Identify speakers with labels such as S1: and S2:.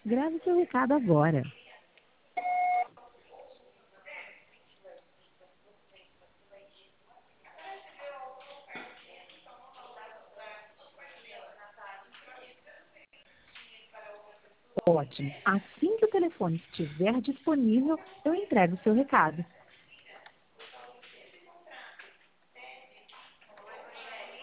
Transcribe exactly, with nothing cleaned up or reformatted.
S1: Grave seu recado agora. Ótimo. Assim que o telefone estiver disponível, eu entrego o seu recado.